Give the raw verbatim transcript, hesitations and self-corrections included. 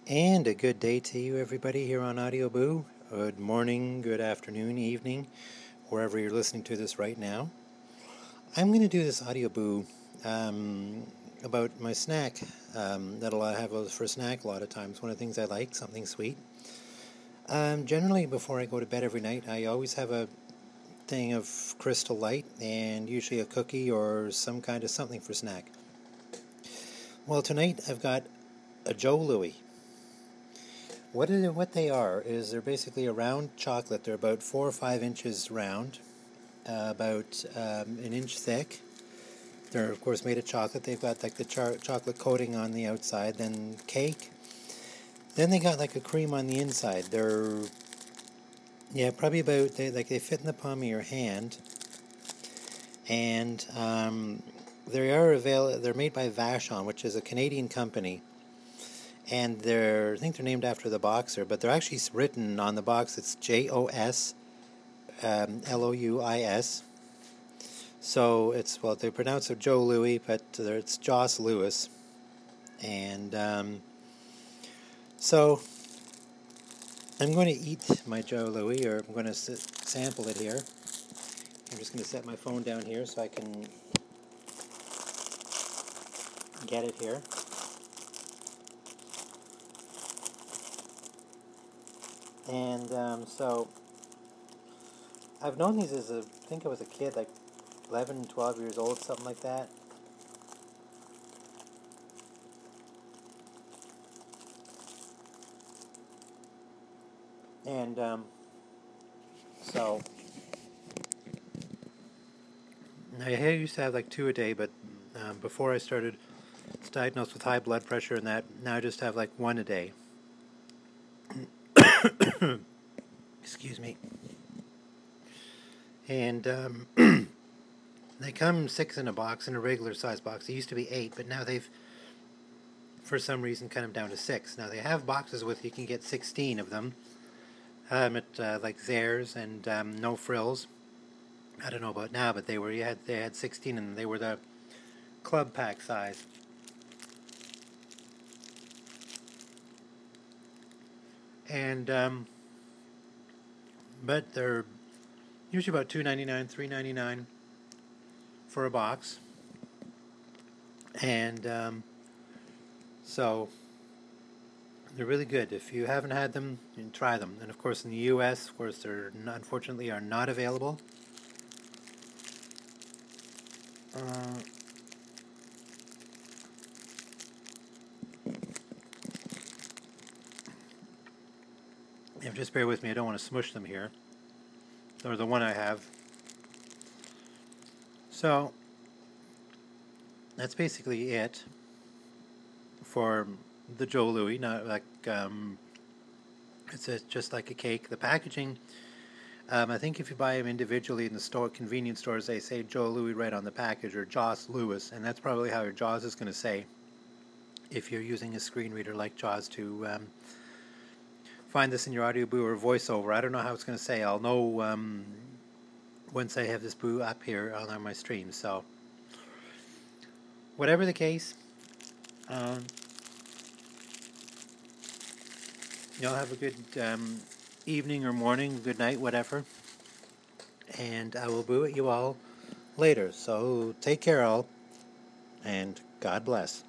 And a good day to you, everybody, here on Audio Boo. Good morning, good afternoon, evening, wherever you're listening to this right now. I'm going to do this Audio Boo um, about my snack um, that I have for a snack a lot of times. One of the things I like, something sweet. Um, generally, before I go to bed every night, I always have a thing of Crystal Light and usually a cookie or some kind of something for snack. Well, tonight I've got a Joe Louis. What is it, what they are is they're basically a round chocolate. They're about four or five inches round, uh, about um, an inch thick. They're of course made of chocolate. They've got like the char- chocolate coating on the outside, then cake. Then they got like a cream on the inside. They're yeah, probably about they like they fit in the palm of your hand, and um, they are avail- They're made by Vachon, which is a Canadian company. And they're, I think they're named after the boxer, but they're actually written on the box. It's J O S um, L O U I S. So it's, well, they pronounce it Joe Louis, but it's Joss Lewis. And um, so I'm going to eat my Joe Louis, or I'm going to sit, sample it here. I'm just going to set my phone down here so I can get it here. And um, so I've known these as a, I think I was a kid, like eleven, twelve years old, something like that. And um, so I used to have like two a day, but um, before I started diagnosed with high blood pressure and that, now I just have like one a day. Excuse me. And um, they come six in a box, in a regular size box. They used to be eight, but now they've, for some reason, cut them down to six. Now they have boxes with, you can get sixteen of them um, at uh, like Zehrs and um, No Frills. I don't know about now, but they were, you had, they had sixteen, and they were the club pack size. And um, but they're usually about two ninety nine, three ninety nine for a box, and um, so they're really good. If you haven't had them, you can try them. And of course, in the U S, of course, they're not, unfortunately are not available. Uh, yeah, just bear with me. I don't want to smush them here. Or the one I have. So that's basically it for the Joe Louis. Not like um, it's a, just like a cake. The packaging. Um, I think if you buy them individually in the store, convenience stores, they say Joe Louis right on the package, or Joss Lewis, and that's probably how your Jaws is going to say if you're using a screen reader like Jaws to um, find this in your audio boo or voiceover. I don't know how it's going to say. I'll know um, once I have this boo up here on my stream. So, whatever the case, um, y'all have a good um, evening or morning, good night, whatever. And I will boo at you all later. So, take care, all, and God bless.